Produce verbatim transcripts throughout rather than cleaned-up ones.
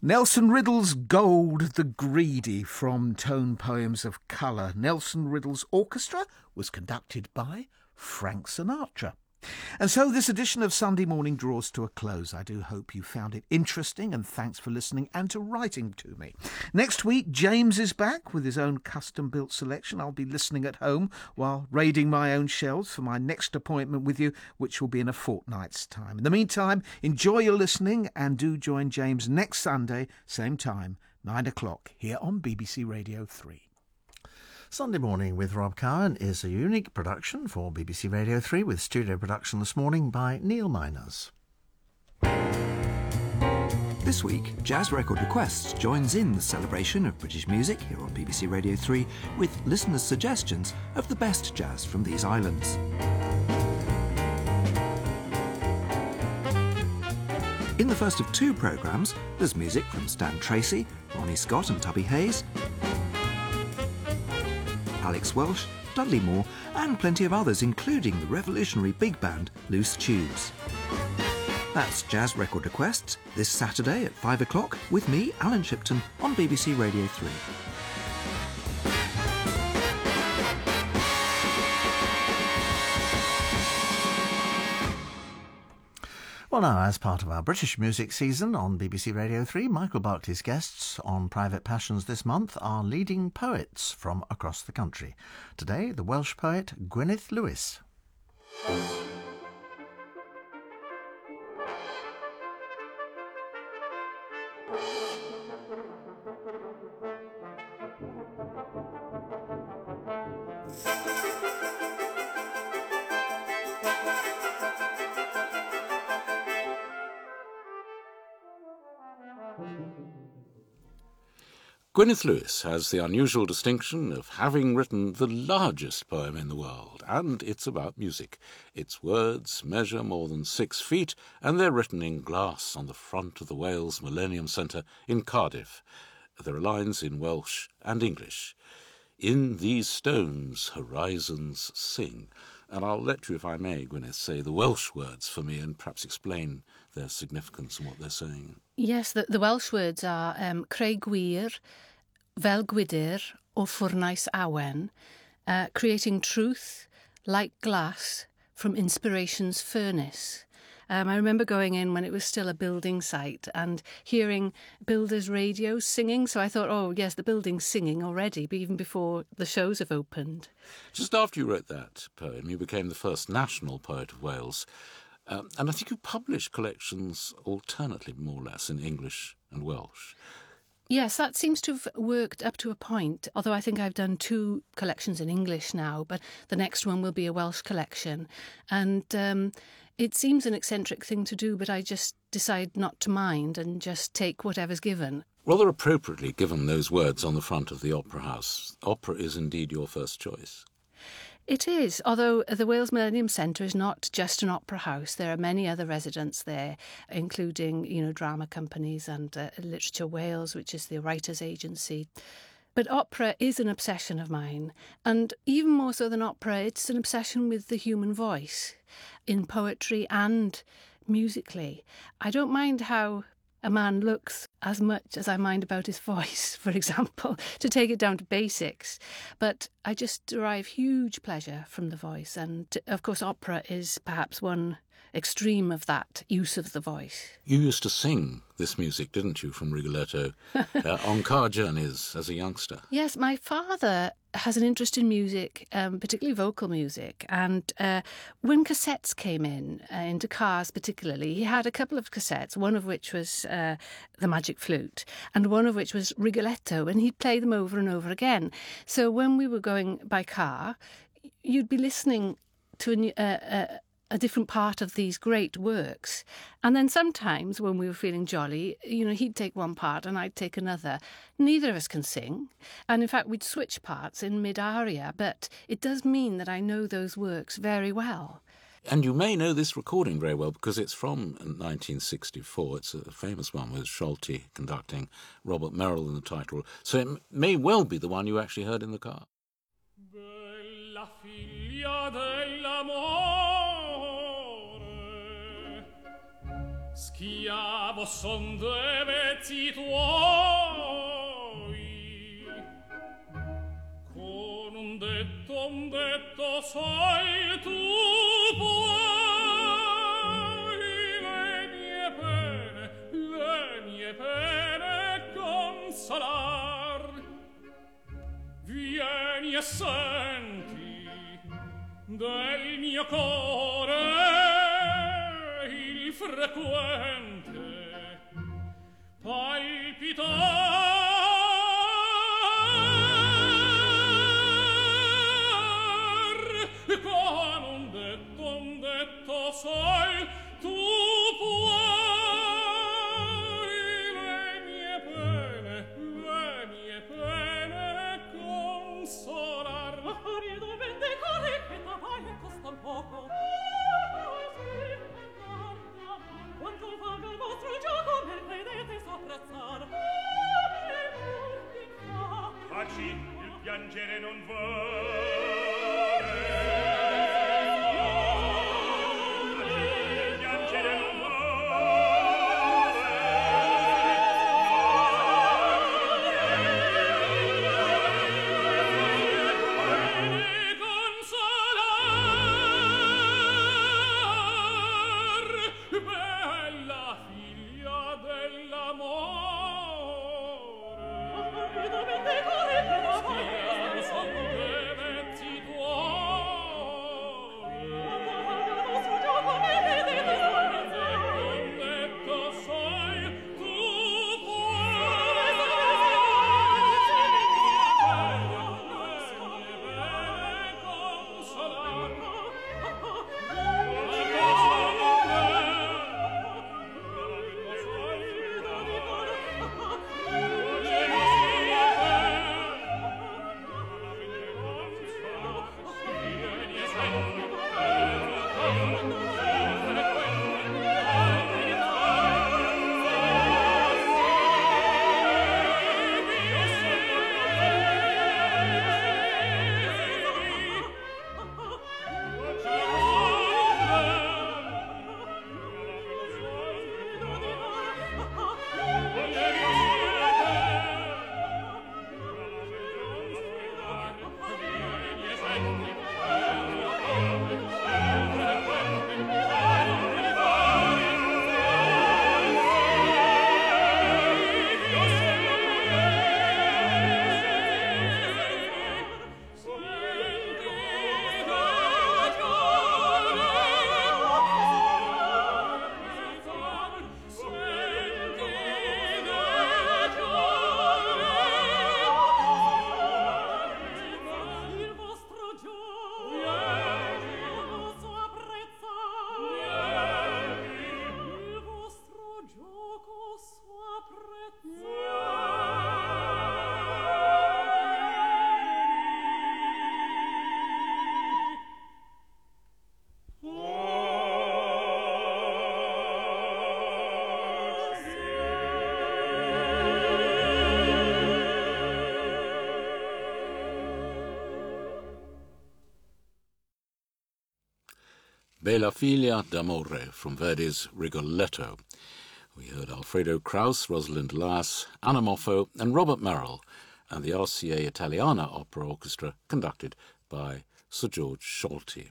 Nelson Riddle's Gold the Greedy from Tone Poems of Colour. Nelson Riddle's orchestra was conducted by Frank Sinatra. And so this edition of Sunday Morning draws to a close. I do hope you found it interesting, and thanks for listening and to writing to me. Next week, James is back with his own custom-built selection. I'll be listening at home while raiding my own shelves for my next appointment with you, which will be in a fortnight's time. In the meantime, enjoy your listening and do join James next Sunday, same time, nine o'clock, here on B B C Radio three. Sunday Morning with Rob Cowan is a unique production for B B C Radio three with studio production this morning by Neil Miners. This week, Jazz Record Requests joins in the celebration of British music here on B B C Radio three with listeners' suggestions of the best jazz from these islands. In the first of two programmes, there's music from Stan Tracy, Ronnie Scott and Tubby Hayes, Alex Welsh, Dudley Moore and plenty of others, including the revolutionary big band Loose Tubes. That's Jazz Record Requests this Saturday at five o'clock with me, Alan Shipton, on B B C Radio three. Well, now, as part of our British music season on B B C Radio three, Michael Barclay's guests on Private Passions this month are leading poets from across the country. Today, the Welsh poet Gwyneth Lewis. Gwyneth Lewis has the unusual distinction of having written the largest poem in the world, and it's about music. Its words measure more than six feet, and they're written in glass on the front of the Wales Millennium Centre in Cardiff. There are lines in Welsh and English. In these stones horizons sing. And I'll let you, if I may, Gwyneth, say the Welsh words for me and perhaps explain their significance and what they're saying. Yes, the, the Welsh words are um, creu gwir, fel gwydyr o ffwrnais awen, uh, creating truth like glass from inspiration's furnace. Um, I remember going in when it was still a building site and hearing builders' radios singing. So I thought, oh, yes, the building's singing already, but even before the shows have opened. Just after you wrote that poem, you became the first national poet of Wales. Um, and I think you published collections alternately, more or less, in English and Welsh. Yes, that seems to have worked up to a point, although I think I've done two collections in English now, but the next one will be a Welsh collection. And um, it seems an eccentric thing to do, but I just decide not to mind and just take whatever's given. Rather appropriately given those words on the front of the Opera House. Opera is indeed your first choice. It is, although the Wales Millennium Centre is not just an opera house. There are many other residents there, including, you know, drama companies and uh, Literature Wales, which is the writers' agency. But opera is an obsession of mine, and even more so than opera, it's an obsession with the human voice, in poetry and musically. I don't mind how a man looks as much as I mind about his voice, for example, to take it down to basics. But I just derive huge pleasure from the voice. And, of course, opera is perhaps one extreme of that use of the voice. You used to sing this music, didn't you, from Rigoletto, uh, on car journeys as a youngster? Yes, my father has an interest in music, um, particularly vocal music. And uh, when cassettes came in, uh, into cars particularly, he had a couple of cassettes, one of which was uh, The Magic Flute, and one of which was Rigoletto, and he'd play them over and over again. So when we were going by car, you'd be listening to a, uh, uh, a different part of these great works. And then sometimes when we were feeling jolly, you know, he'd take one part and I'd take another. Neither of us can sing. And in fact, we'd switch parts in mid-aria, but it does mean that I know those works very well. And you may know this recording very well because it's from nineteen sixty-four. It's a famous one with Sholti conducting, Robert Merrill in the title. So it may well be the one you actually heard in the car. Bella figlia dell'amore, Schiavo son due vezzi tuoi, con un detto, un detto sai tu puoi le mie pene, le mie pene consolar. Vieni e senti del mio core il frequente palpitar, con un detto, un detto sai tu puoi le mie pene, le mie pene consolar. Rido vendicare che t'amai costa poco. Quanto valga il vostro gioco, me credete s'apprezzar. Taci, il piangere non vuole. Taci, il piangere non Bella Figlia d'Amore from Verdi's Rigoletto. We heard Alfredo Kraus, Rosalind Lass, Anna Moffo and Robert Merrill, and the R C A Italiana Opera Orchestra conducted by Sir George Scholti.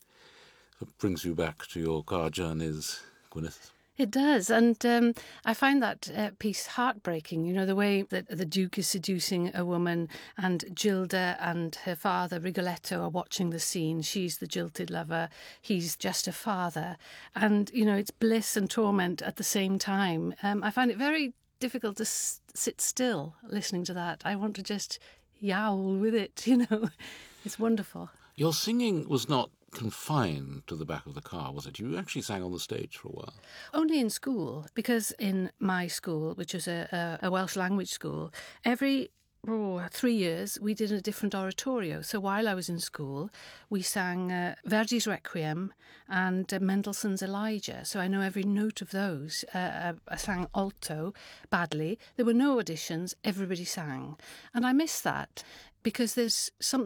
That brings you back to your car journeys, Gwyneth. It does, and um, I find that uh, piece heartbreaking, you know, the way that the Duke is seducing a woman and Gilda and her father, Rigoletto, are watching the scene. She's the jilted lover, he's just a father. And, you know, it's bliss and torment at the same time. Um, I find it very difficult to s- sit still listening to that. I want to just yowl with it, you know. It's wonderful. Your singing was not confined to the back of the car, was it? You actually sang on the stage for a while. Only in school, because in my school, which is a, a, a Welsh language school, every oh, three years we did a different oratorio. So while I was in school, we sang uh, Verdi's Requiem and uh, Mendelssohn's Elijah. So I know every note of those. Uh, I sang alto badly. There were no auditions. Everybody sang. And I miss that because there's something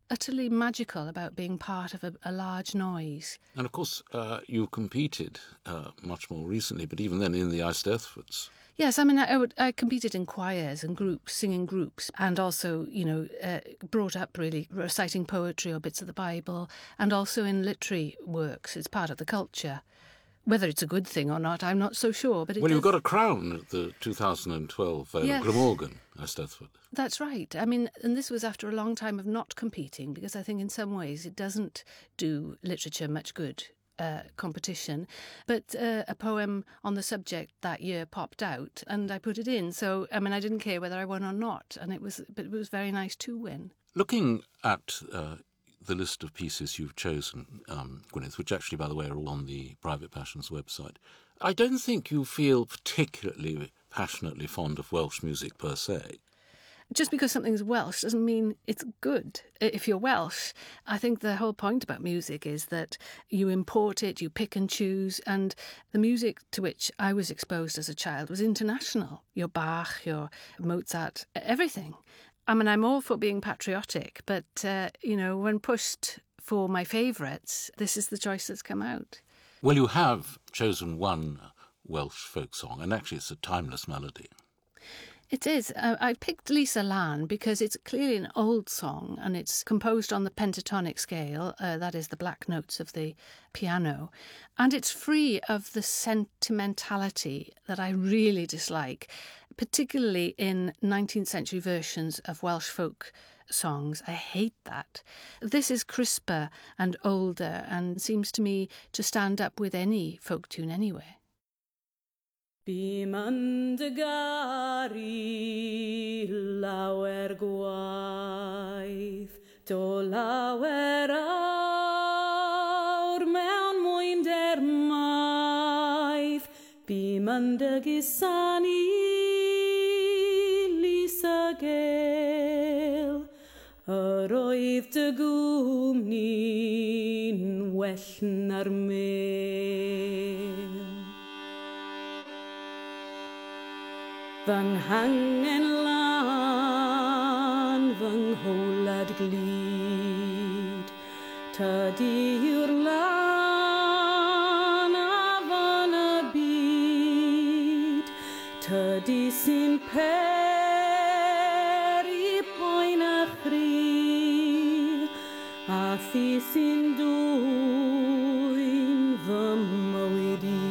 utterly magical about being part of a, a large noise. And of course, uh, you competed uh, much more recently, but even then in the Eisteddfods. Yes, I mean, I, I, would, I competed in choirs and groups, singing groups, and also, you know, uh, brought up really reciting poetry or bits of the Bible, and also in literary works. It's part of the culture. Whether it's a good thing or not, I'm not so sure. But it well, you does... got a crown at the two thousand twelve uh, yes. Glamorgan, Eisteddfod. That's right. I mean, and this was after a long time of not competing, because I think in some ways it doesn't do literature much good. Uh, competition, but uh, a poem on the subject that year popped out, and I put it in. So, I mean, I didn't care whether I won or not, and it was, but it was very nice to win. Looking at uh, the list of pieces you've chosen, um, Gwyneth, which actually, by the way, are all on the Private Passions website, I don't think you feel particularly passionately fond of Welsh music per se. Just because something's Welsh doesn't mean it's good. If you're Welsh, I think the whole point about music is that you import it, you pick and choose, and the music to which I was exposed as a child was international. Your Bach, your Mozart, everything. I mean, I'm all for being patriotic, but, uh, you know, when pushed for my favourites, this is the choice that's come out. Well, you have chosen one Welsh folk song, and actually it's a timeless melody. It is. Uh, I picked Lisa Lan because it's clearly an old song and it's composed on the pentatonic scale, uh, that is the black notes of the piano, and it's free of the sentimentality that I really dislike, particularly in nineteenth century versions of Welsh folk songs. I hate that. This is crisper and older and seems to me to stand up with any folk tune anyway. Bim yn dy gari lawer gwaith, do lawer awr mewn mwynder maith. Bim yn dy gysani Lisa Gale, yr oedd dy gwmni'n well na'r meil. Fy nghangen lan, fy ngholad glid, tydi yw'r lan a fan y byd, tydi sy'n peri poen a chri, a thi sy'n dwyn fy mywyd i.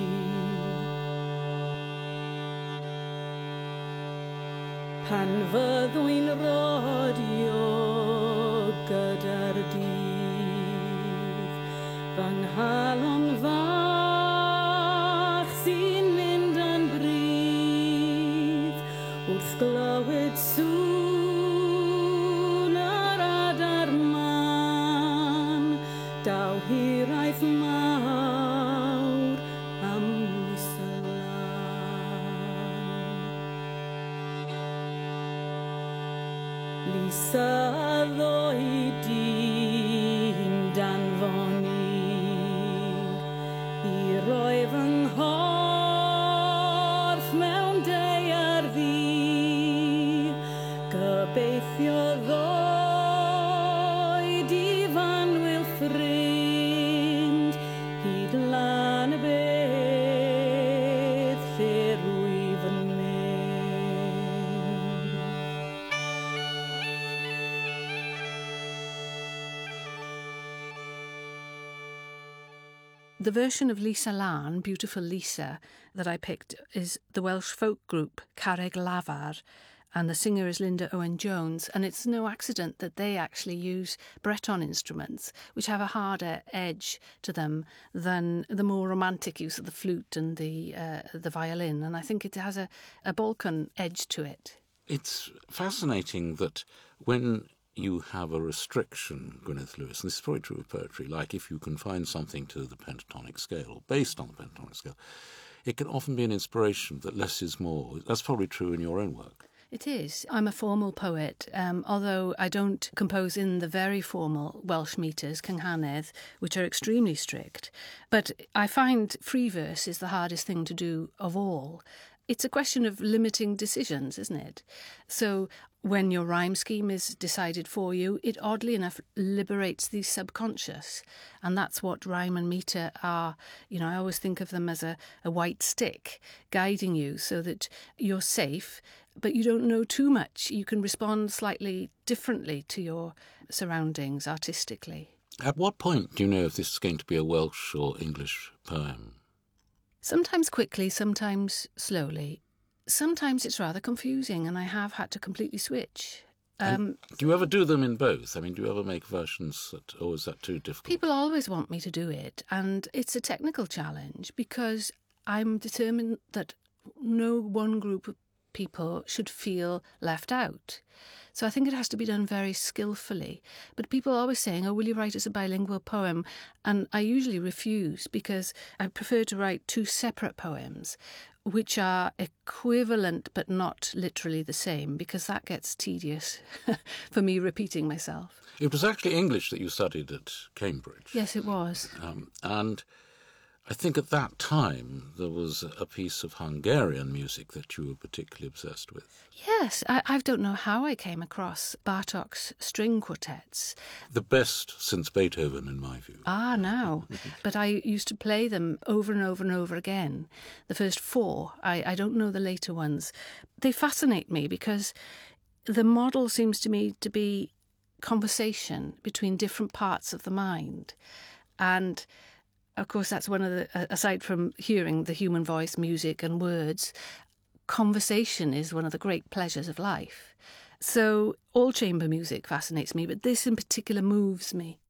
Pan fyddwy'n rodio gyda'r dydd, fy nghalon fach sy'n mynd yn bryd, wrth glywed sŵn yr adar man, daw hiraeth mawr am Lisa Lan. Lisa ddoi dyn danfon i roi fy nghorff mewn deiarddi, gobeithio ddoi difanwyl ffrind, hyd lan y bedd lle rwyf yn The version of Lisa Lan, Beautiful Lisa, that I picked is the Welsh folk group Carreg Lafar, and the singer is Linda Owen-Jones, and it's no accident that they actually use Breton instruments, which have a harder edge to them than the more romantic use of the flute and the uh, the violin, and I think it has a, a Balkan edge to it. It's fascinating that when you have a restriction, Gwyneth Lewis, and this is probably true of poetry, like if you confine something to the pentatonic scale, or based on the pentatonic scale, it can often be an inspiration that less is more. That's probably true in your own work. It is. I'm a formal poet, um, although I don't compose in the very formal Welsh metres, Cynghanedd, which are extremely strict. But I find free verse is the hardest thing to do of all. It's a question of limiting decisions, isn't it? So when your rhyme scheme is decided for you, it oddly enough liberates the subconscious. And that's what rhyme and meter are. You know, I always think of them as a, a white stick guiding you so that you're safe, but you don't know too much. You can respond slightly differently to your surroundings artistically. At what point do you know if this is going to be a Welsh or English poem? Sometimes quickly, sometimes slowly. Sometimes it's rather confusing, and I have had to completely switch. Um, do you ever do them in both? I mean, do you ever make versions, that, or is that too difficult? People always want me to do it, and it's a technical challenge because I'm determined that no one group of people should feel left out. So I think it has to be done very skillfully. But people are always saying, oh, will you write us a bilingual poem? And I usually refuse because I prefer to write two separate poems which are equivalent but not literally the same, because that gets tedious for me repeating myself. It was actually English that you studied at Cambridge. Yes, it was. Um, and I think at that time there was a piece of Hungarian music that you were particularly obsessed with. Yes, I, I don't know how I came across Bartók's string quartets. The best since Beethoven, in my view. Ah, now. But I used to play them over and over and over again. The first four, I, I don't know the later ones. They fascinate me because the model seems to me to be conversation between different parts of the mind. And of course, that's one of the, aside from hearing the human voice, music and words, conversation is one of the great pleasures of life. So all chamber music fascinates me, but this in particular moves me.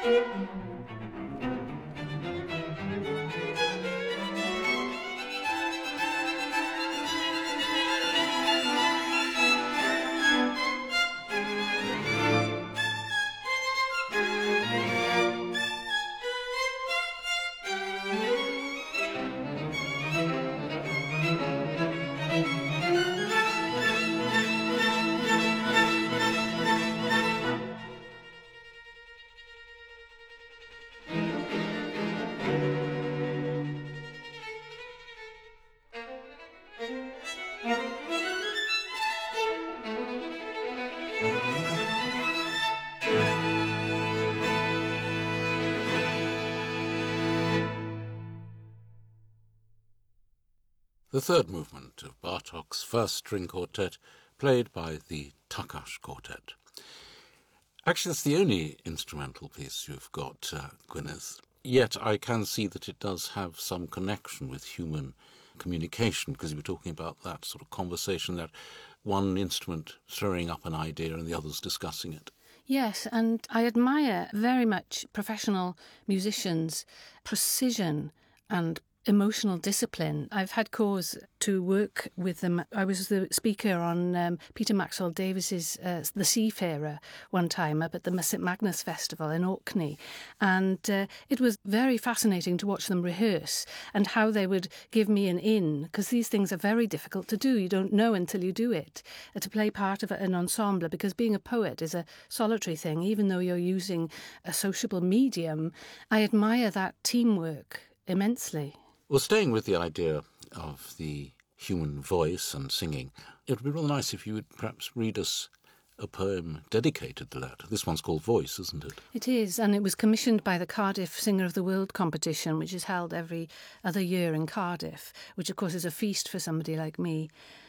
The third movement of Bartók's first string quartet, played by the Takács Quartet. Actually, that's the only instrumental piece you've got, uh, Gwyneth. Yet I can see that it does have some connection with human communication, because you were talking about that sort of conversation, that one instrument throwing up an idea and the others discussing it. Yes, and I admire very much professional musicians' precision and emotional discipline. I've had cause to work with them. I was the speaker on um, Peter Maxwell Davies's uh, The Seafarer one time up at the St Magnus Festival in Orkney, and uh, it was very fascinating to watch them rehearse and how they would give me an in, because these things are very difficult to do. You don't know until you do it, uh, to play part of an ensemble, because being a poet is a solitary thing, even though you're using a sociable medium. I admire that teamwork immensely. Well, staying with the idea of the human voice and singing, it would be rather nice if you would perhaps read us a poem dedicated to that. This one's called Voice, isn't it? It is, and it was commissioned by the Cardiff Singer of the World competition, which is held every other year in Cardiff, which of course is a feast for somebody like me.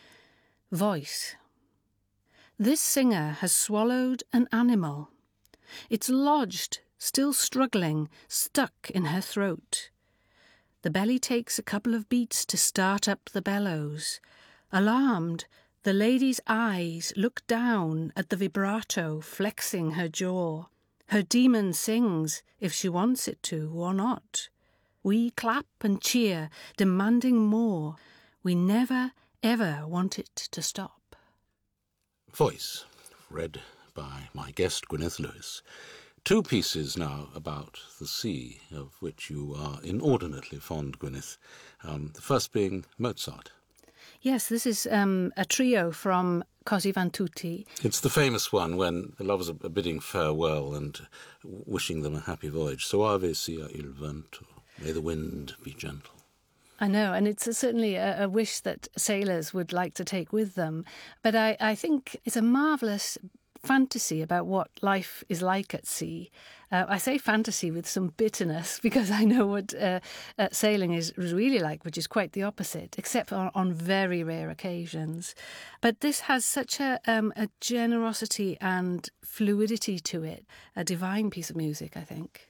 Voice. This singer has swallowed an animal. It's lodged, still struggling, stuck in her throat. The belly takes a couple of beats to start up the bellows. Alarmed, the lady's eyes look down at the vibrato flexing her jaw. Her demon sings, if she wants it to or not. We clap and cheer, demanding more. We never, ever want it to stop. Voice, read by my guest Gwyneth Lewis. Two pieces now about the sea, of which you are inordinately fond, Gwyneth. Um, the first being Mozart. Yes, this is um, a trio from Così fan tutti. It's the famous one when the lovers are bidding farewell and wishing them a happy voyage. Soave sia il vento, may the wind be gentle. I know, and it's a, certainly a, a wish that sailors would like to take with them. But I, I think it's a marvellous fantasy about what life is like at sea. Uh, I say fantasy with some bitterness, because I know what uh, uh, sailing is really like, which is quite the opposite, except on, on very rare occasions. But this has such a, um, a generosity and fluidity to it, a divine piece of music, I think.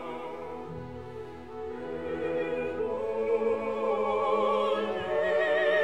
Oh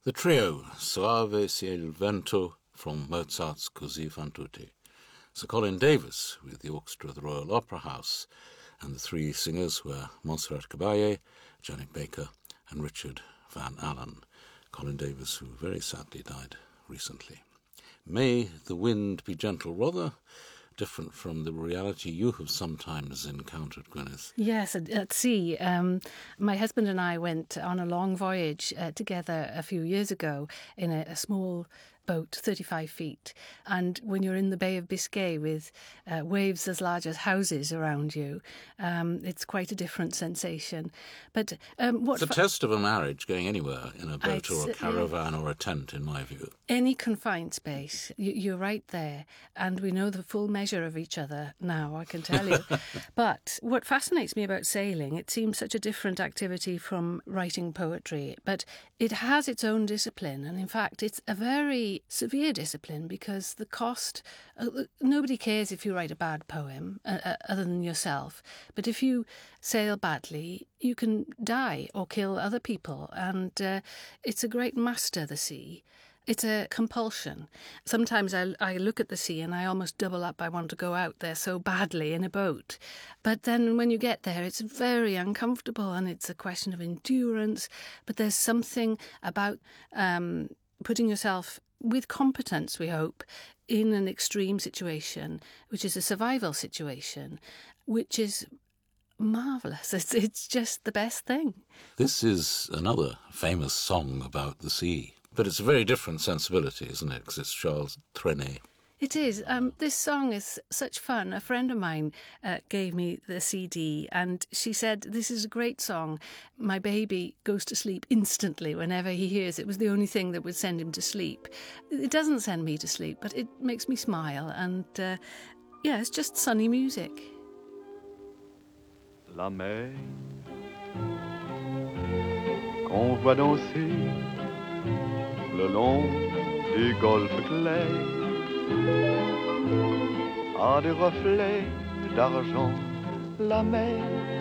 The trio, Soave sia il vento, from Mozart's Così fan tutti. Sir Colin Davis with the orchestra of the Royal Opera House, and the three singers were Montserrat Caballé, Janet Baker and Richard Van Allen. Colin Davis, who very sadly died recently. May the wind be gentle, rather different from the reality you have sometimes encountered, Gwyneth. Yes, at, at sea. Um, my husband and I went on a long voyage uh, together a few years ago in a, a small boat, thirty-five feet. And when you're in the Bay of Biscay with uh, waves as large as houses around you, um, it's quite a different sensation. But um, what It's a fa- test of a marriage going anywhere in a boat I'd or a say- caravan or a tent, in my view. Any confined space, you, you're right there, and we know the full measure of each other now, I can tell you. But what fascinates me about sailing, it seems such a different activity from writing poetry, but it has its own discipline, and in fact it's a very severe discipline because the cost, uh, nobody cares if you write a bad poem uh, uh, other than yourself, but if you sail badly, you can die or kill other people, and uh, it's a great master, the sea. It's a compulsion. Sometimes I, I look at the sea and I almost double up. I want to go out there so badly in a boat. But then when you get there, it's very uncomfortable and it's a question of endurance. But there's something about um, putting yourself with competence, we hope, in an extreme situation, which is a survival situation, which is marvellous. It's, it's just the best thing. This is another famous song about the sea. But it's a very different sensibility, isn't it? Because it's Charles Trenet. It is. Um, this song is such fun. A friend of mine uh, gave me the C D and she said, this is a great song. My baby goes to sleep instantly whenever he hears it. It was the only thing that would send him to sleep. It doesn't send me to sleep, but it makes me smile. And uh, yeah, it's just sunny music. La mer qu'on voit danser le long des golfes clairs a des reflets d'argent, la mer,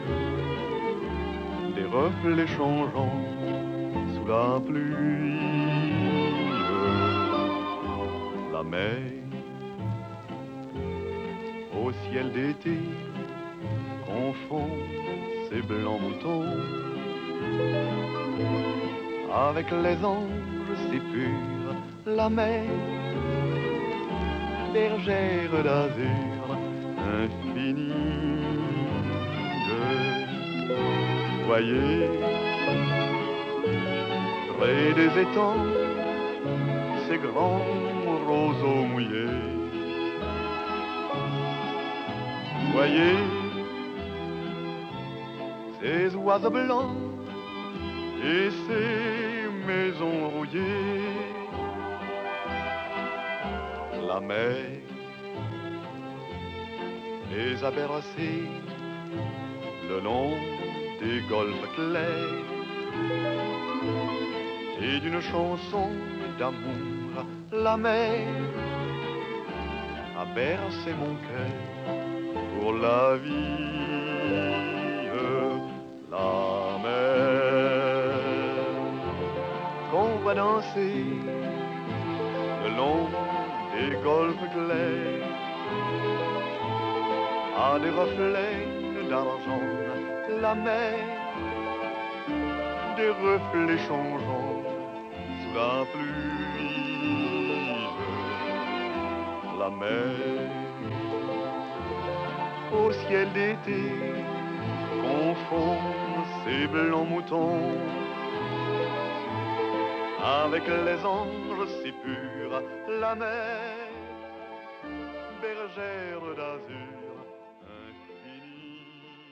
des reflets changeants sous la pluie. La mer au ciel d'été confond ses blancs moutons avec les anges si purs, la mer, bergère d'azur infinie. Voyez, près des étangs, ces grands roseaux mouillés. Voyez, ces oiseaux blancs et ces maisons rouillées. La mer les a bercés le long des golfes clairs et d'une chanson d'amour. La mer a bercé mon cœur pour la vie. La mer qu'on va danser le long des golfes clairs a des reflets d'argent, la mer, des reflets changeants sous la pluie. La mer au ciel d'été confond ses blancs moutons avec les anges si purs, la mer, bergère d'azur infinie.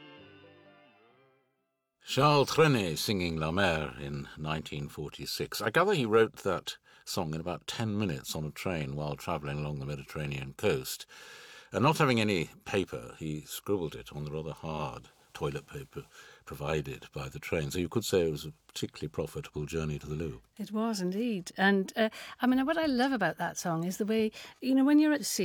Charles Trenet singing La Mer in nineteen forty-six. I gather he wrote that song in about ten minutes on a train while travelling along the Mediterranean coast. And not having any paper, he scribbled it on the rather hard toilet paper provided by the train. So you could say it was a particularly profitable journey to the Louvre. It was indeed. And uh, I mean, what I love about that song is the way, you know, when you're at sea,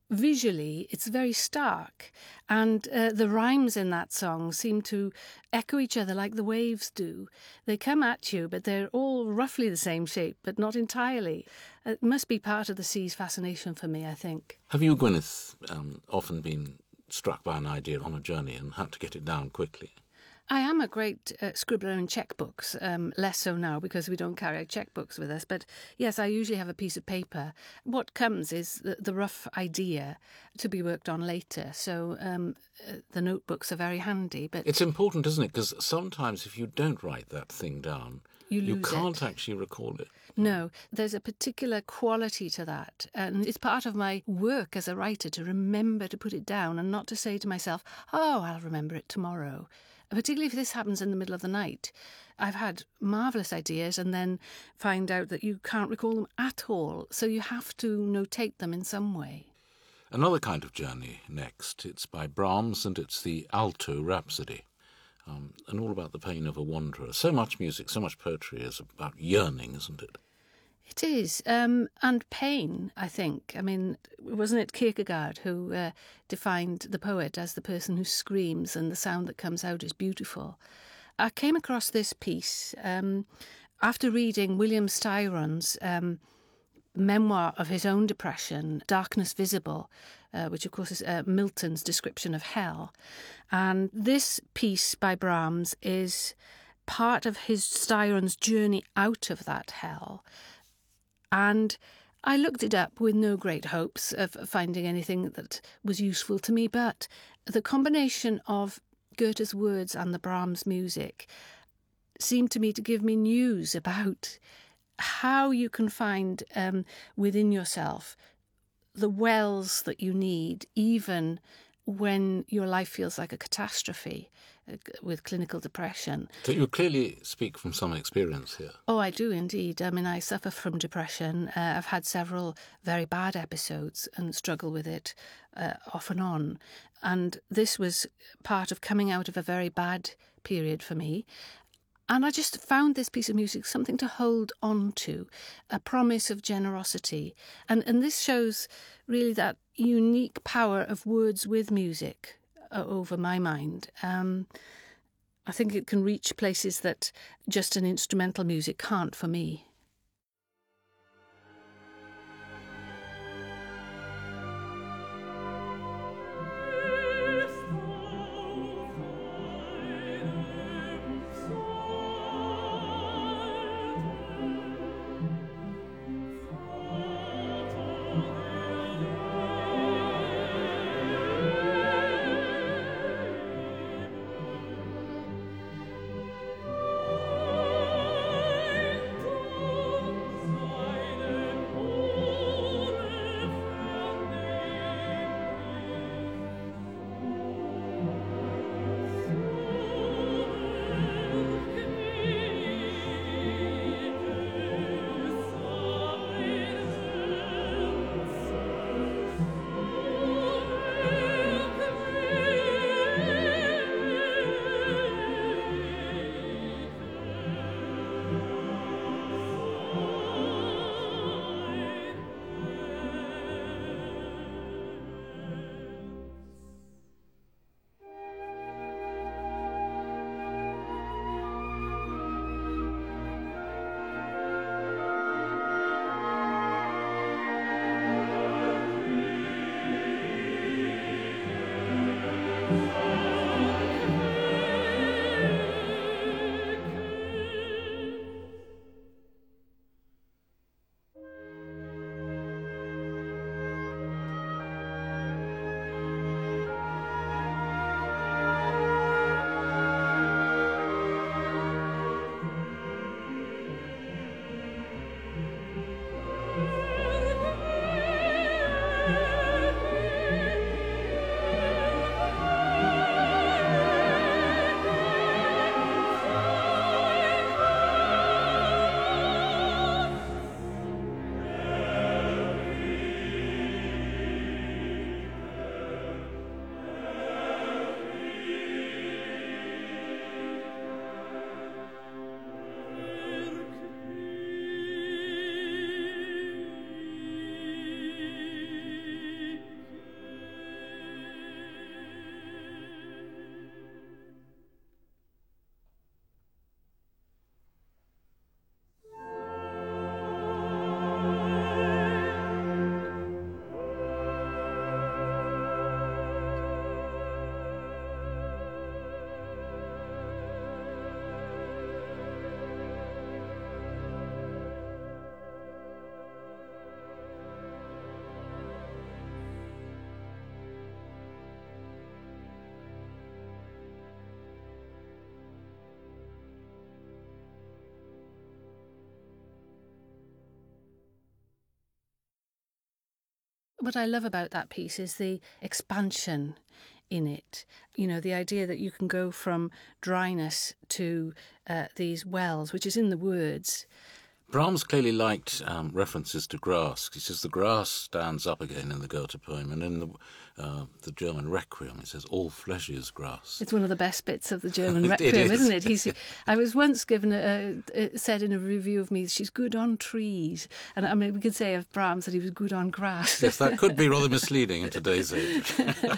visually, it's very stark. And uh, the rhymes in that song seem to echo each other like the waves do. They come at you, but they're all roughly the same shape, but not entirely. It must be part of the sea's fascination for me, I think. Have you, Gwyneth, um, often been struck by an idea on a journey and had to get it down quickly? I am a great uh, scribbler in checkbooks, um, less so now because we don't carry checkbooks with us. But yes, I usually have a piece of paper. What comes is the, the rough idea to be worked on later. So um, uh, the notebooks are very handy. But it's important, isn't it? Because sometimes if you don't write that thing down, you, you lose can't it. actually recall it. No, there's a particular quality to that. And it's part of my work as a writer to remember to put it down and not to say to myself, oh, I'll remember it tomorrow. Particularly if this happens in the middle of the night. I've had marvellous ideas and then find out that you can't recall them at all. So you have to notate them in some way. Another kind of journey next. It's by Brahms and it's the Alto Rhapsody. Um, and all about the pain of a wanderer. So much music, so much poetry is about yearning, isn't it? It is, um, and pain, I think. I mean, wasn't it Kierkegaard who uh, defined the poet as the person who screams and the sound that comes out is beautiful? I came across this piece um, after reading William Styron's um, memoir of his own depression, Darkness Visible, uh, which of course is uh, Milton's description of hell. And this piece by Brahms is part of his Styron's journey out of that hell. And I looked it up with no great hopes of finding anything that was useful to me, but the combination of Goethe's words and the Brahms music seemed to me to give me news about how you can find um, within yourself the wells that you need, even when your life feels like a catastrophe uh, with clinical depression. So you clearly speak from some experience here. Oh, I do indeed. I mean, I suffer from depression. Uh, I've had several very bad episodes and struggle with it uh, off and on. And this was part of coming out of a very bad period for me. And I just found this piece of music something to hold on to, a promise of generosity. And and this shows really that unique power of words with music uh, over my mind. Um, I think it can reach places that just an instrumental music can't for me. what I love about that piece is the expansion in it. You know, the idea that you can go from dryness to uh, these wells, which is in the words. Brahms clearly liked um, references to grass. He says the grass stands up again in the Goethe poem, and in the uh, the German Requiem it says all flesh is grass. It's one of the best bits of the German It Requiem, is. isn't it? He's, I was once given a, a said in a review of me, she's good on trees, and I mean we could say of Brahms that he was good on grass. Yes, that could be rather misleading in today's age.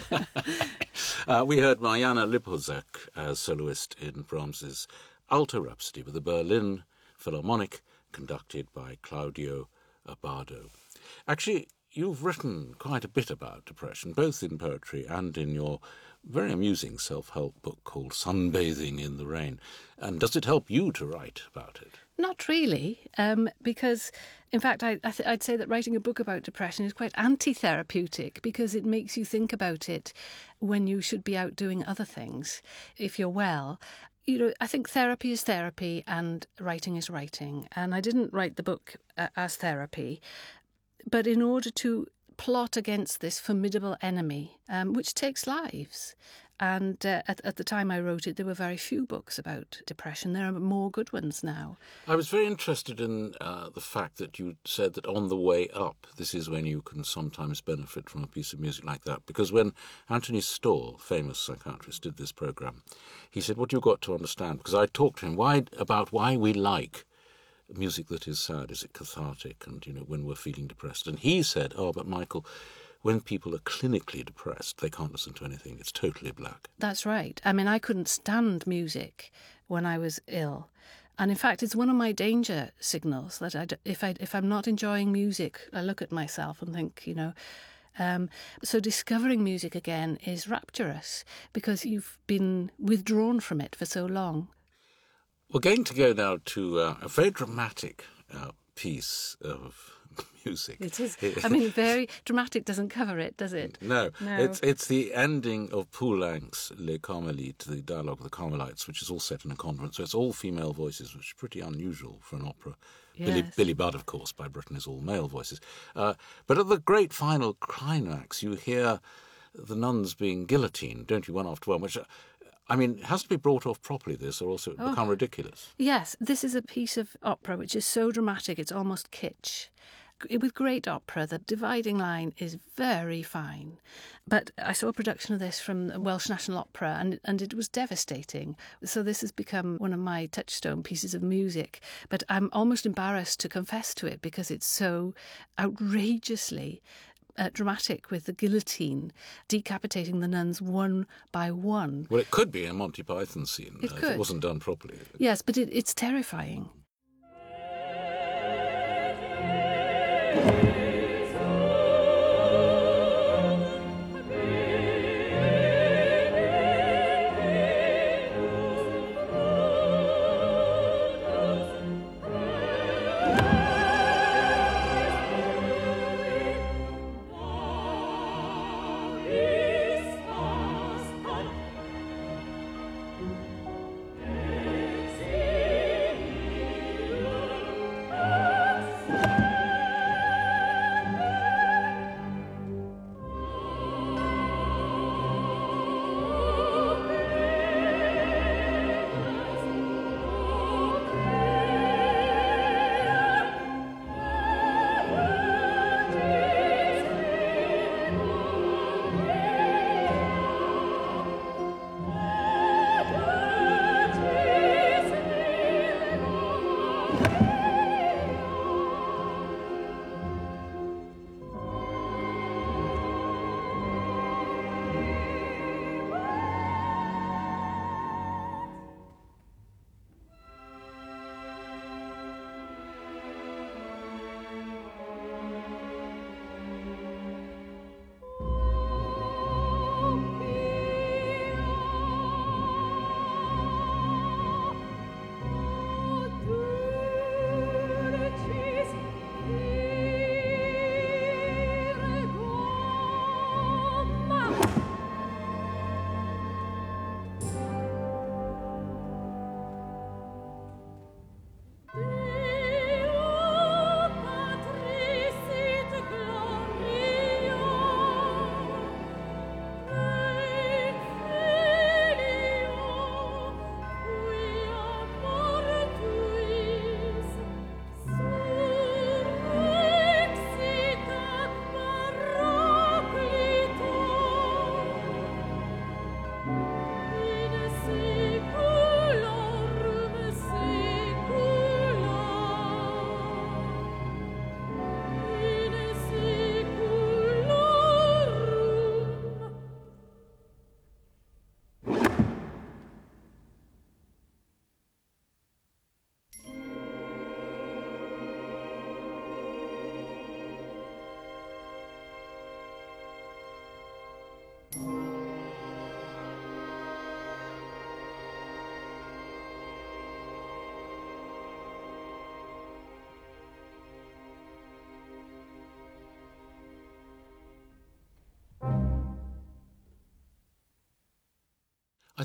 uh, we heard Mariana Lipozek as soloist in Brahms's Alto Rhapsody with the Berlin Philharmonic, conducted by Claudio Abbado. Actually, you've written quite a bit about depression, both in poetry and in your very amusing self-help book called Sunbathing in the Rain. And does it help you to write about it? Not really, um, because, in fact, I, I th- I'd say that writing a book about depression is quite anti-therapeutic because it makes you think about it when you should be out doing other things, if you're well. You know, I think therapy is therapy and writing is writing. And I didn't write the book uh, as therapy, but in order to plot against this formidable enemy, um, which takes lives. And uh, at, at the time I wrote it, there were very few books about depression. There are more good ones now. I was very interested in uh, the fact that you said that on the way up, this is when you can sometimes benefit from a piece of music like that. Because when Anthony Storr, famous psychiatrist, did this programme, he said, what you've got to understand, because I talked to him why, about why we like music that is sad. Is it cathartic? And, you know, when we're feeling depressed. And he said, oh, but Michael, when people are clinically depressed, they can't listen to anything. It's totally black. That's right. I mean, I couldn't stand music when I was ill. And in fact, it's one of my danger signals that I, if, I, if I'm not enjoying music, I look at myself and think, you know... Um, so discovering music again is rapturous because you've been withdrawn from it for so long. We're going to go now to uh, a very dramatic uh, piece of music. It is. I mean, very dramatic doesn't cover it, does it? No. No. It's it's the ending of Poulenc's Les Carmélites, the dialogue of the Carmelites, which is all set in a convent. So it's all female voices, which is pretty unusual for an opera. Billy, Yes. Billy Budd, of course, by Britain is all male voices. Uh, but at the great final climax, you hear the nuns being guillotined, don't you, one after one, which... Uh, I mean, it has to be brought off properly, this, or else it will become ridiculous. Yes, this is a piece of opera which is so dramatic it's almost kitsch. With great opera, the dividing line is very fine. But I saw a production of this from the Welsh National Opera, and, and it was devastating. So this has become one of my touchstone pieces of music. But I'm almost embarrassed to confess to it because it's so outrageously Uh, dramatic, with the guillotine decapitating the nuns one by one. Well, it could be a Monty Python scene It uh, if could. it wasn't done properly. Yes, but it, it's terrifying.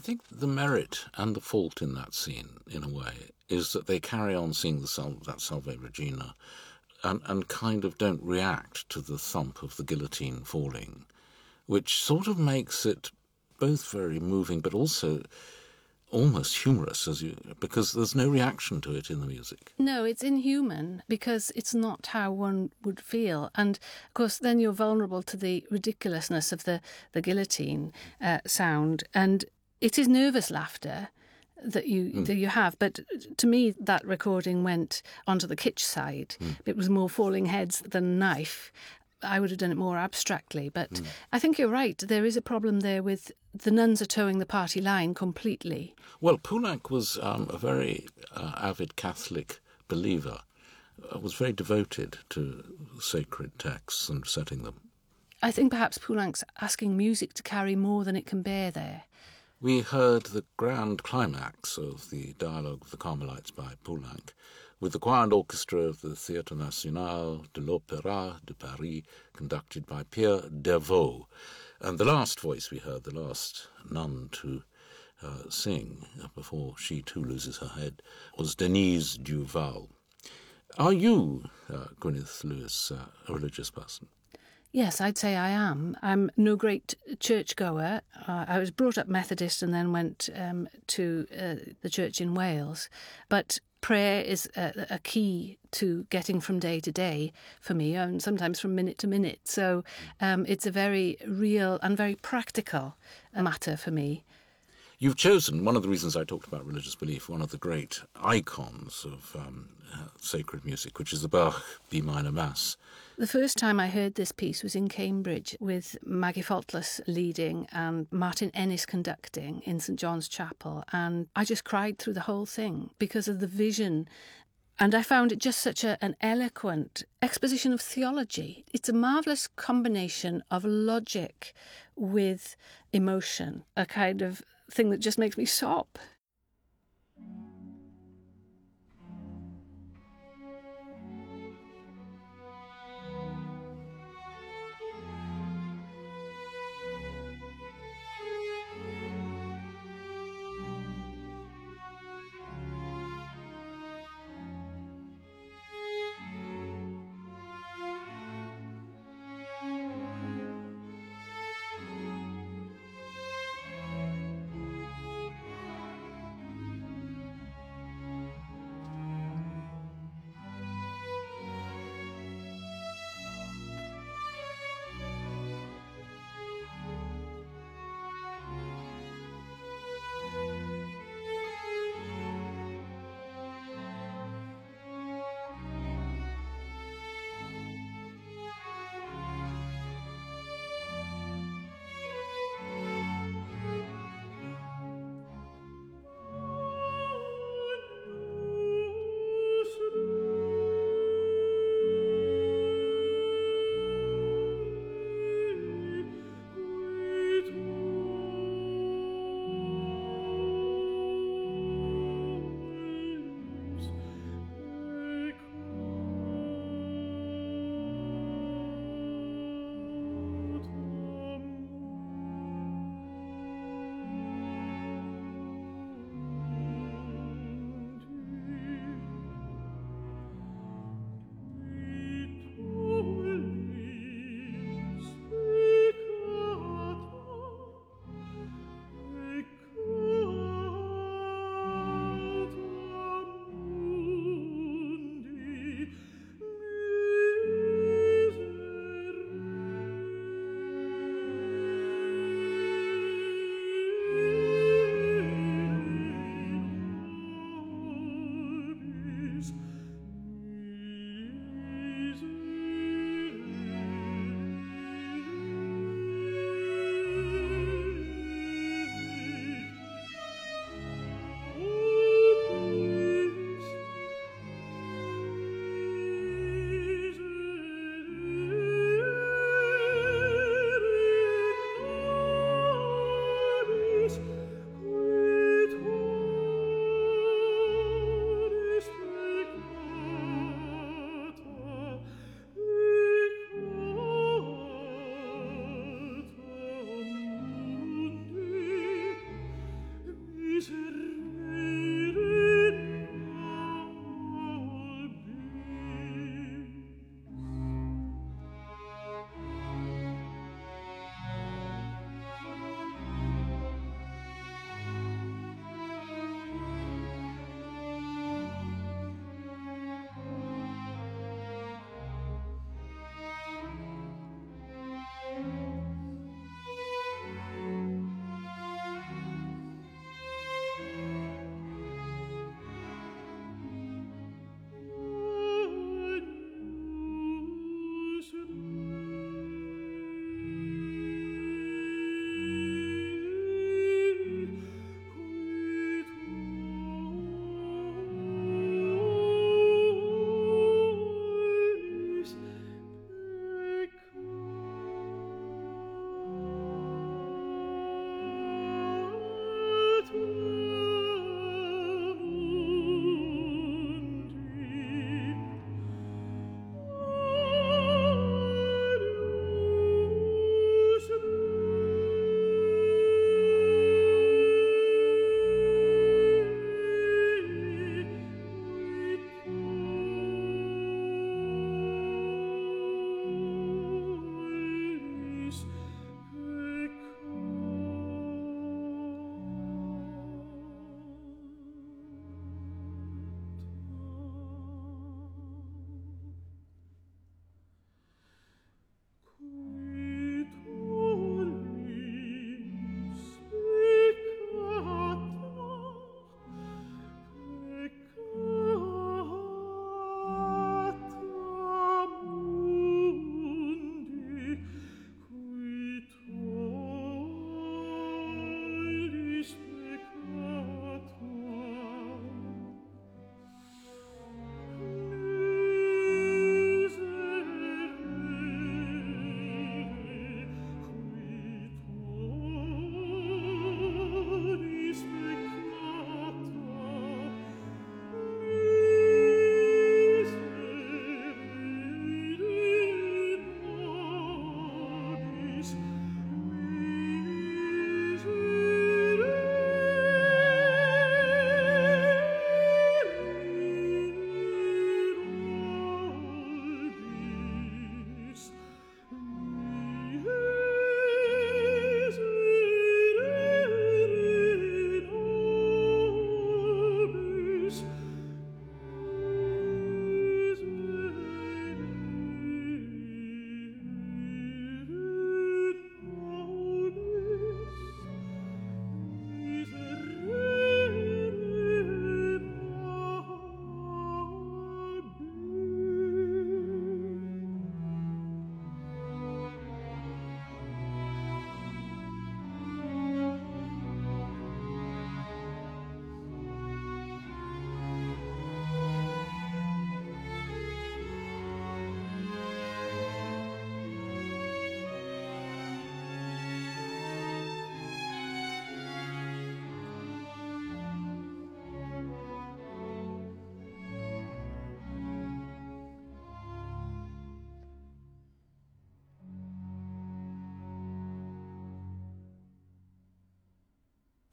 think the merit and the fault in that scene, in a way, is that they carry on seeing the Sal- that Salve Regina and, and kind of don't react to the thump of the guillotine falling, which sort of makes it both very moving but also almost humorous, as you because there's no reaction to it in the music. No, it's inhuman because it's not how one would feel. And, of course, then you're vulnerable to the ridiculousness of the, the guillotine uh, sound. And it is nervous laughter that you mm. that you have. But to me, that recording went onto the kitsch side. Mm. It was more falling heads than knife. I would have done it more abstractly. But mm. I think you're right. There is a problem there with the nuns are towing the party line completely. Well, Poulenc was um, a very uh, avid Catholic believer, uh, was very devoted to sacred texts and setting them. I think perhaps Poulenc's asking music to carry more than it can bear there. We heard the grand climax of the Dialogue of the Carmelites by Poulenc, with the choir and orchestra of the Théâtre National de l'Opéra de Paris, conducted by Pierre Dervaux. And the last voice we heard, the last nun to uh, sing before she too loses her head, was Denise Duval. Are you, uh, Gwyneth Lewis, uh, a religious person? Yes, I'd say I am. I'm no great churchgoer. Uh, I was brought up Methodist and then went um, to uh, the church in Wales. But prayer is a, a key to getting from day to day for me, and sometimes from minute to minute. So um, it's a very real and very practical matter for me. You've chosen, one of the reasons I talked about religious belief, one of the great icons of um, uh, sacred music, which is the Bach B minor Mass. The first time I heard this piece was in Cambridge with Maggie Faultless leading and Martin Ennis conducting in St John's Chapel, and I just cried through the whole thing because of the vision. And I found it just such a, an eloquent exposition of theology. It's a marvellous combination of logic with emotion, a kind of thing that just makes me sob.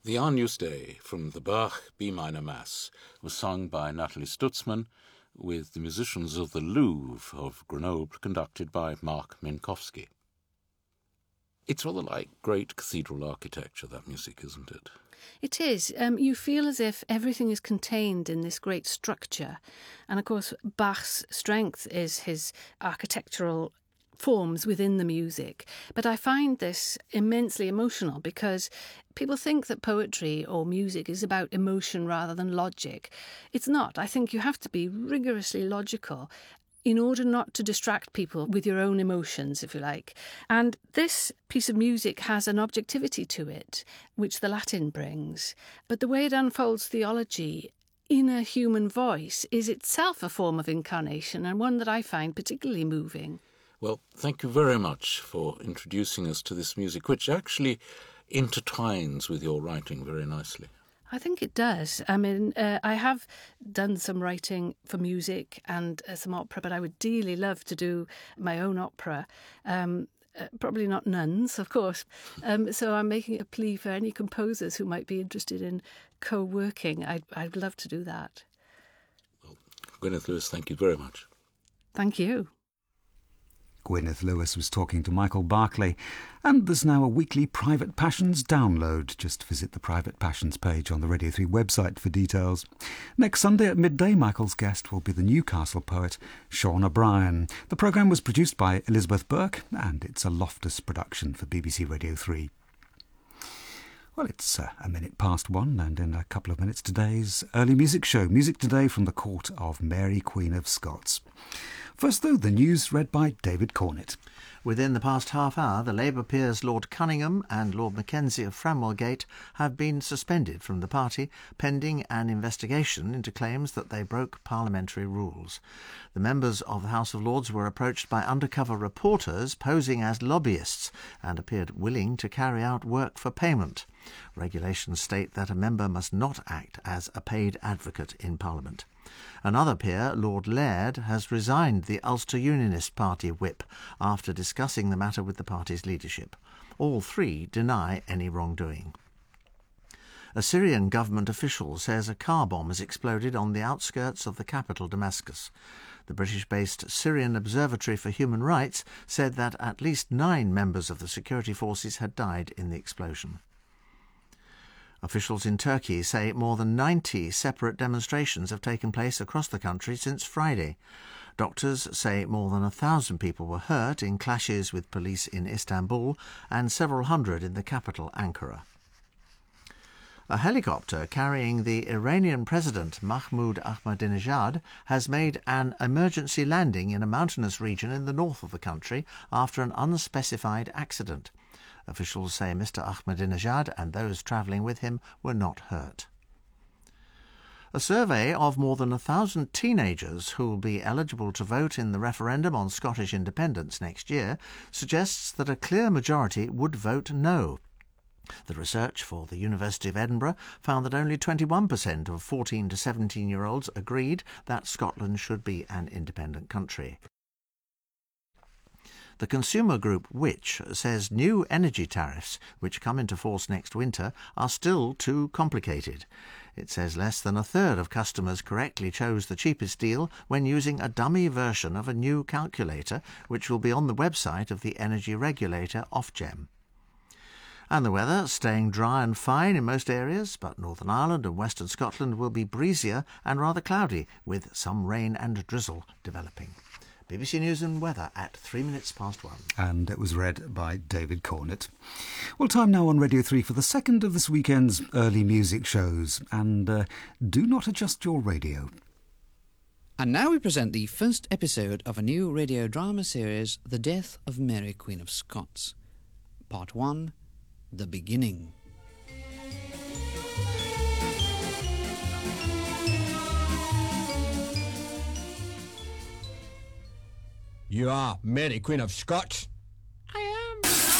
The Agnus Dei from the Bach B minor Mass was sung by Nathalie Stutzmann with the musicians of the Louvre of Grenoble, conducted by Mark Minkowski. It's rather like great cathedral architecture, that music, isn't it? It is. Um, you feel as if everything is contained in this great structure. And of course, Bach's strength is his architectural forms within the music. But I find this immensely emotional because people think that poetry or music is about emotion rather than logic. It's not. I think you have to be rigorously logical in order not to distract people with your own emotions, if you like. And this piece of music has an objectivity to it, which the Latin brings. But the way it unfolds theology in a human voice is itself a form of incarnation, and one that I find particularly moving. Well, thank you very much for introducing us to this music, which actually intertwines with your writing very nicely. I think it does. I mean, uh, I have done some writing for music and uh, some opera, but I would dearly love to do my own opera. Um, uh, probably not nuns, of course. Um, so I'm making a plea for any composers who might be interested in co-working. I'd, I'd love to do that. Well, Gwyneth Lewis, thank you very much. Thank you. Gwyneth Lewis was talking to Michael Barclay, and there's now a weekly Private Passions download. Just visit the Private Passions page on the Radio three website for details. Next Sunday at midday, Michael's guest will be the Newcastle poet Sean O'Brien. The programme was produced by Elizabeth Burke, and it's a Loftus production for B B C Radio three. Well, it's uh, a minute past one, and in a couple of minutes today's early music show. Music today from the court of Mary, Queen of Scots. First, though, the news read by David Cornett. Within the past half hour, the Labour peers Lord Cunningham and Lord Mackenzie of Framwellgate have been suspended from the party, pending an investigation into claims that they broke parliamentary rules. The members of the House of Lords were approached by undercover reporters posing as lobbyists and appeared willing to carry out work for payment. Regulations state that a member must not act as a paid advocate in Parliament. Another peer, Lord Laird, has resigned the Ulster Unionist Party whip after discussing the matter with the party's leadership. All three deny any wrongdoing. A Syrian government official says a car bomb has exploded on the outskirts of the capital, Damascus. The British-based Syrian Observatory for Human Rights said that at least nine members of the security forces had died in the explosion. Officials in Turkey say more than ninety separate demonstrations have taken place across the country since Friday. Doctors say more than a thousand people were hurt in clashes with police in Istanbul and several hundred in the capital, Ankara. A helicopter carrying the Iranian President Mahmoud Ahmadinejad has made an emergency landing in a mountainous region in the north of the country after an unspecified accident. Officials say Mister Ahmadinejad and those travelling with him were not hurt. A survey of more than a thousand teenagers who will be eligible to vote in the referendum on Scottish independence next year suggests that a clear majority would vote no. The research for the University of Edinburgh found that only twenty-one percent of fourteen to seventeen-year-olds agreed that Scotland should be an independent country. The consumer group Which says new energy tariffs, which come into force next winter, are still too complicated. It says less than a third of customers correctly chose the cheapest deal when using a dummy version of a new calculator, which will be on the website of the energy regulator Ofgem. And the weather, staying dry and fine in most areas, but Northern Ireland and Western Scotland will be breezier and rather cloudy, with some rain and drizzle developing. B B C News and Weather at three minutes past one. And it was read by David Cornett. Well, time now on Radio three for the second of this weekend's early music shows. And uh, do not adjust your radio. And now we present the first episode of a new radio drama series, The Death of Mary, Queen of Scots. Part one, The Beginning. You are Mary, Queen of Scots? I am.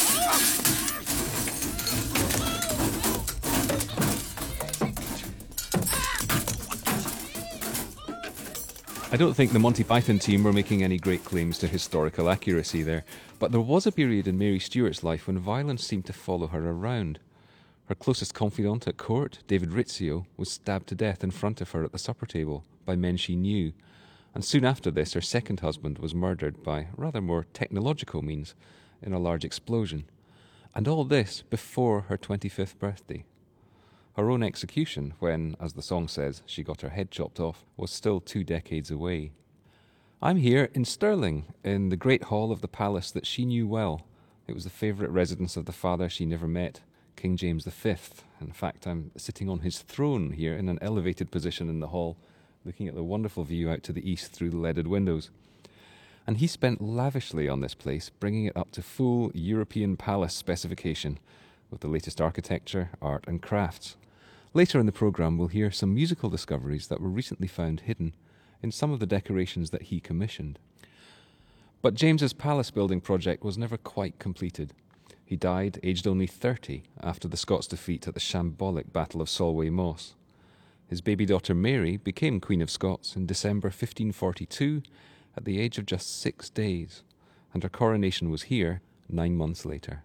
I don't think the Monty Python team were making any great claims to historical accuracy there, but there was a period in Mary Stuart's life when violence seemed to follow her around. Her closest confidant at court, David Rizzio, was stabbed to death in front of her at the supper table by men she knew, and soon after this her second husband was murdered by rather more technological means in a large explosion, and all this before her twenty-fifth birthday. Her own execution, when, as the song says, she got her head chopped off, was still two decades away. I'm here in Stirling, in the great hall of the palace that she knew well. It was the favourite residence of the father she never met, King James the Fifth. In fact, I'm sitting on his throne here in an elevated position in the hall, looking at the wonderful view out to the east through the leaded windows. And he spent lavishly on this place, bringing it up to full European palace specification, with the latest architecture, art and crafts. Later in the programme we'll hear some musical discoveries that were recently found hidden in some of the decorations that he commissioned. But James's palace building project was never quite completed. He died, aged only thirty, after the Scots' defeat at the shambolic Battle of Solway Moss. His baby daughter Mary became Queen of Scots in December fifteen forty-two at the age of just six days, and her coronation was here nine months later.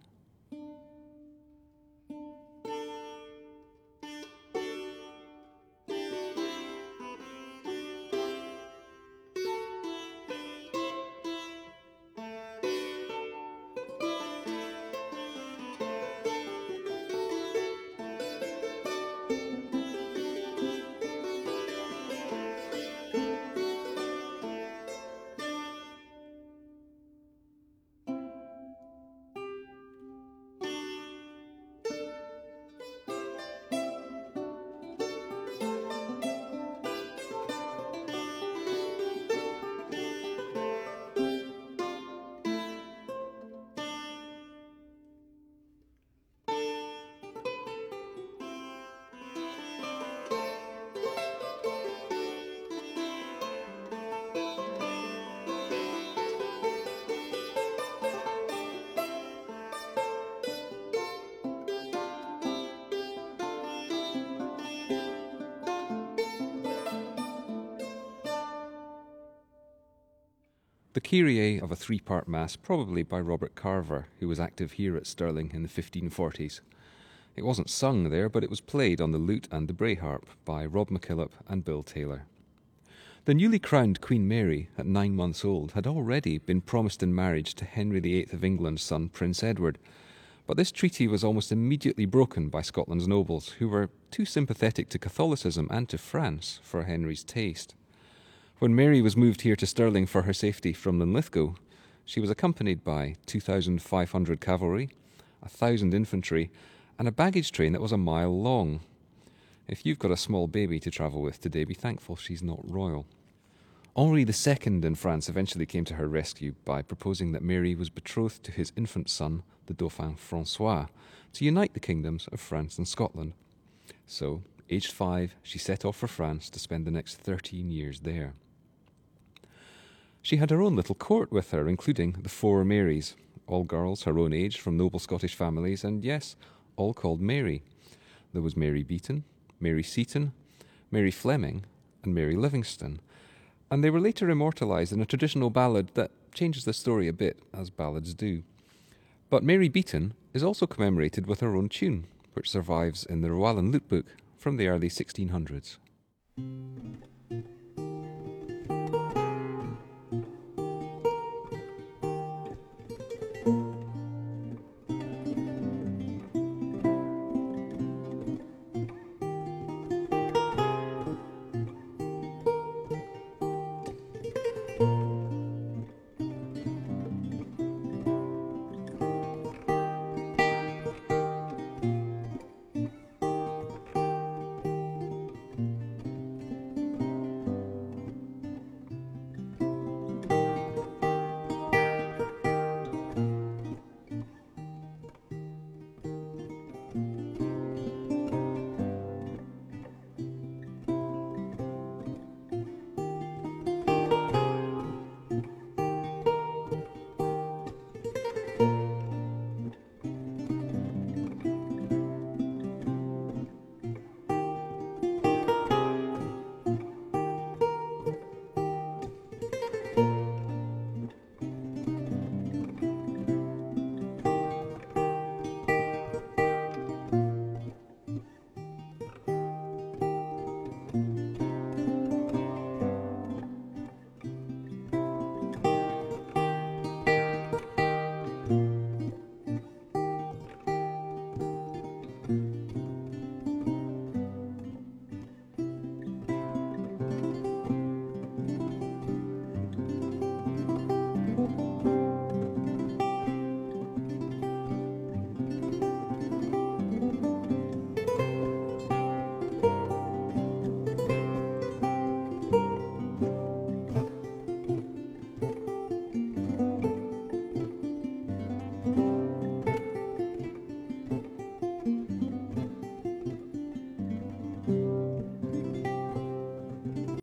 The Kyrie of a three-part mass, probably by Robert Carver, who was active here at Stirling in the fifteen forties. It wasn't sung there, but it was played on the lute and the bray harp by Rob MacKillop and Bill Taylor. The newly crowned Queen Mary, at nine months old, had already been promised in marriage to Henry the Eighth of England's son, Prince Edward. But this treaty was almost immediately broken by Scotland's nobles, who were too sympathetic to Catholicism and to France for Henry's taste. When Mary was moved here to Stirling for her safety from Linlithgow, she was accompanied by two thousand five hundred cavalry, one thousand infantry, and a baggage train that was a mile long. If you've got a small baby to travel with today, be thankful she's not royal. Henri the Second in France eventually came to her rescue by proposing that Mary was betrothed to his infant son, the Dauphin Francois, to unite the kingdoms of France and Scotland. So, aged five, she set off for France to spend the next thirteen years there. She had her own little court with her, including the Four Marys, all girls her own age from noble Scottish families, and yes, all called Mary. There was Mary Beaton, Mary Seton, Mary Fleming, and Mary Livingston, and they were later immortalised in a traditional ballad that changes the story a bit, as ballads do. But Mary Beaton is also commemorated with her own tune, which survives in the Rowallan Lute Book from the early sixteen hundreds.